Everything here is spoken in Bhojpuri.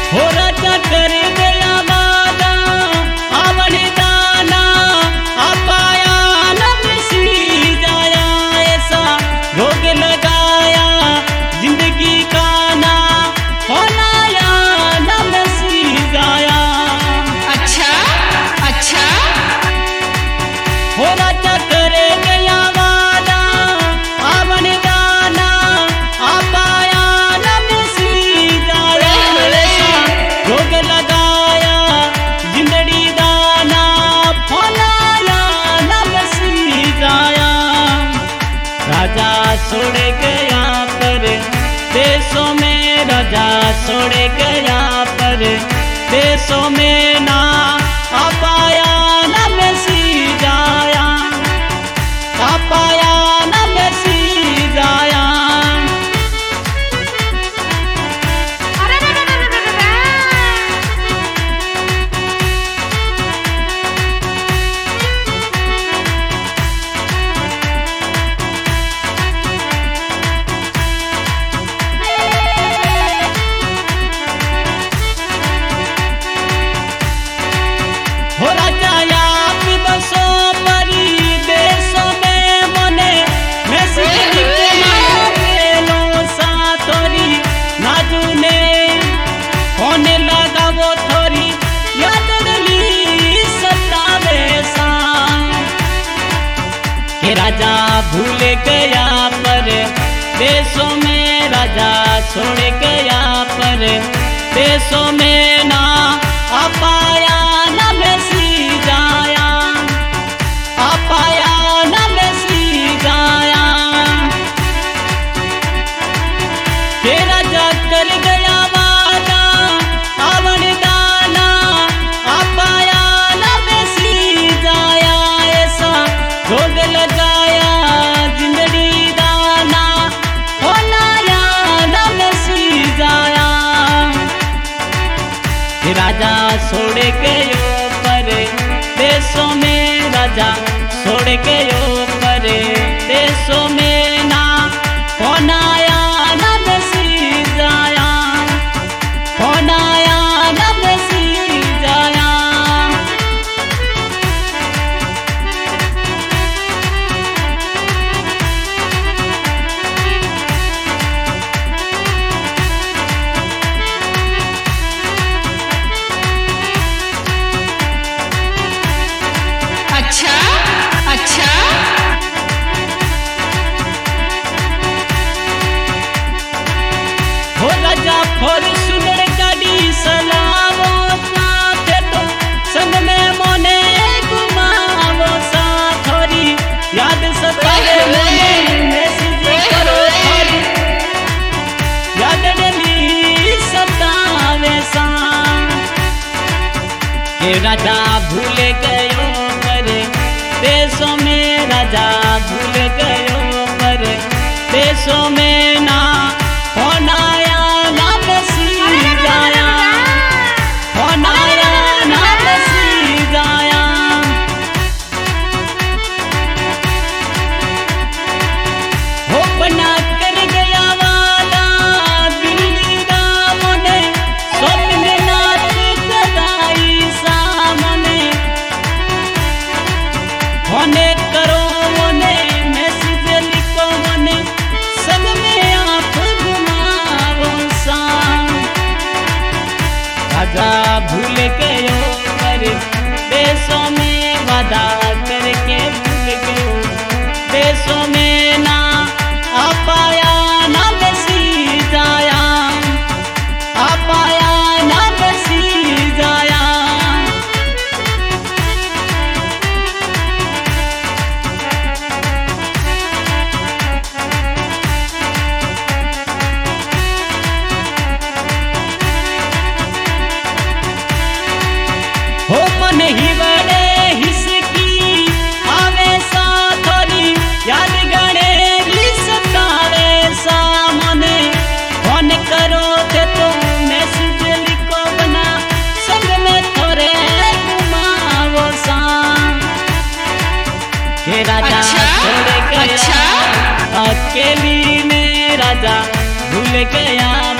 हो राजा कर गया वादा आवण दाना अपाया न बिसरी जाया ऐसा रोग लगाया जिंदगी का ना होनाया न बिसरी जाया। अच्छा अच्छा हो राजा कर गया वादा आवण दाना अपाया न बिसरी जाया रोग लगाया जिंदड़ी दाना फलाया न बसी जाया। राजा छोड़ गया पर देशों में राजा छोड़ गया पर देशों में ना आ पाया न बसी जाया आ पाया न बसी जाया। हो राजा आप बसो परी देशों में मने मैसी लो साथोरी नाजुने होने लगा वो थोड़ी याद डली सतावे सा के राजा भूल गया पर देशों में राजा छोड़ गया पर देशों में ना आ पाया न बसी जाया आ पाया न बसी जाया। के राजा कर गया वादा आवण दाना आ पाया न बसी जाया ऐसा रोग लगाया जिंदड़ी दाना होनाया न बसी जाया। राजा छोड़ गयो पर देशों में राजा छोड़ गयो पर देशों में ना होनाया न बसी जाया होनाया न बसी जाया। अच्छा अच्छा हो राजा फॉर्च्यूनर गाड़ी सलामो साथे तो संग में मोने घुमावो साथोरी याद सतावे मोने मैसेज करो थोरी याद डली सतावे सा के राजा भूल गयो पर देशों में राजा भूल गयो पर देशों में ना होनाया न बसी जाया होनाया न बसी जाया। हो बना कर गया वाला दिल्ली दा मोने स्वप्न नाच कराई सामने होने करो मोने मैसेज लिखो मोने संग में आप घुमावो सा। राजा भूल गयो पर देशों में वादा करके भूल गयो देशों में ना आ पाया न बसी जाया आ पाया न बसी जाया। हो मन ही बड़े हिसकी आवे साथोरी याद गणे सतावे सा मने फोन करो थे तो मैसेज लिखो बना संग में थोड़े घुमावो सा। के राजा छोड़ गया अकेली में राजा भूल गया